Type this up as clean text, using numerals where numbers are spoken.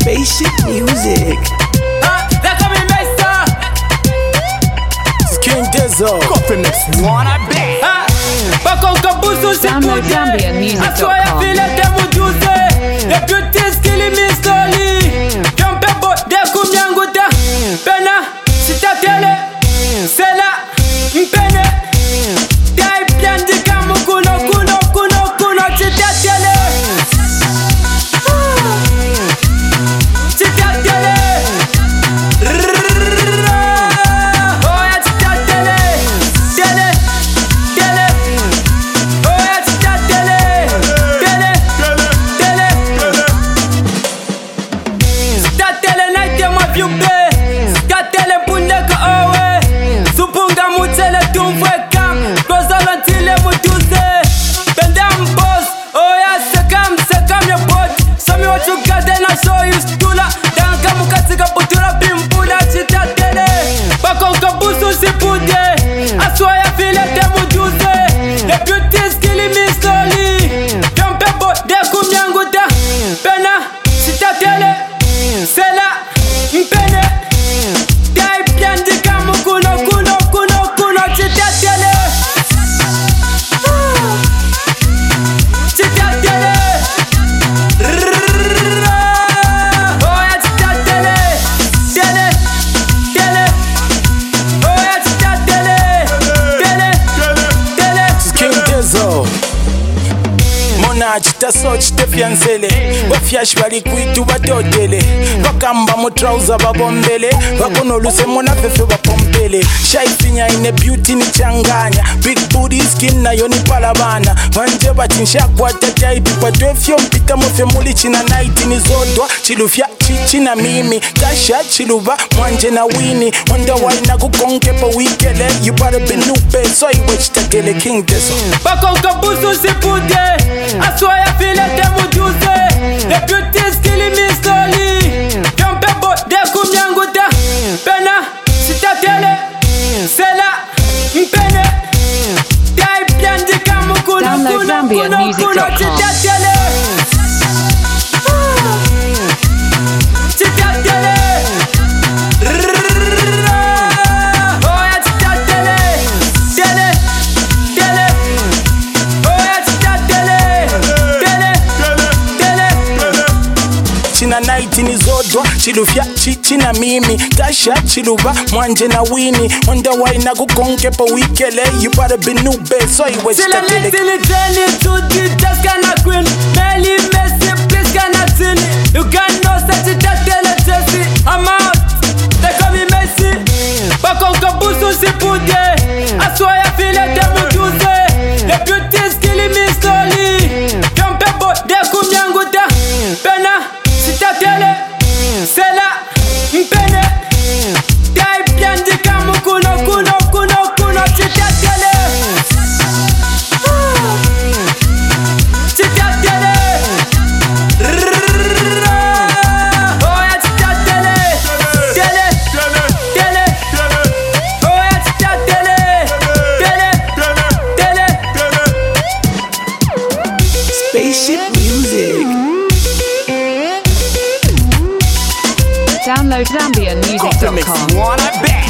Spaceship music. They're coming, Meister. King Dizzle. Coffee mix wanna be. Download ZambianMusic.com. I swear I feel like them would use it. The beauty is killing me slowly. Jump up, de kumyanguta. Pena, sita tele. Sela, mpene. Dai piandi kamu kuno, sita tele. Sita tele. Oh, yeah, sita tele. Tele. Oh, yeah, sita tele. Sita tele night ya mavyumbe. Sita tele mbundeka owe. Supunga mutele tumfwe kam. Kozala ntile mutuze. Bendam boss. Oh yeah, sekam ya bot. Show me what you got and I'll show you stula. Danka mukatika putura bimpula. Sita tele. Bakonka busu sipude. I swear I feel like them would use it. The beauty is killing me slowly. Jump up, de kumyanguta. Pena, sita tele. Sela, mpene. Dai piandi kamu kuno, sita tele. Sita tele. Oh yeah, sita tele. Oh yeah, sita tele. King Dizzle. Mona chita so chite fiancele. Bafyash bali kwitu batotele. Bakamba mu trouser babombele. Bakono luse mona fefe bapompele. Shy finya ine beauty ni changanya. Big booty skin na yoni palabana. Wanje batinsha kwa tatai pipa twefyo mpika mofe muli china night ni zodwa. Chilufya chichina mimi. Kasha chiluba mwanje na wini. Wonder why na kukonke pa wikele. You better be nupe so iwe chita tele King Dizzle. Bakonka busu sipude. I swear I feel like them would use it. The beauty is killing me slowly. Jump up, de kumyanguta. Pena, sita tele. Sela, mpene. Dai piandi kamu kuno, Download ZambianMusic.com. sita tele. Sita tele. Oh yeah, sita tele. Oh yeah, sita tele. China night ni zodwa. Chilufya chichina mimi. Kasha chiluba mwanje na wini. Wonder why na kukonke pa wikele. You better be nube so iwe chita tele. Silly, to the just kinda queen. Melly, Messi, please kinda silly. You can know such a tele Chelsea. I'm out. They call me Messi. Bakonka busu sipude. I swear I feel like them would use it. The beauty is killing me slowly. Jump up, de kumyanguta. Pena, sita tele. Sela, mpene. Dai piandi kamu kuno, sita tele. Sita tele. Oh yeah, sita tele. Oh yeah, sita tele. Spaceship music. Download Coffee mix ZambianMusic.com. wanna be.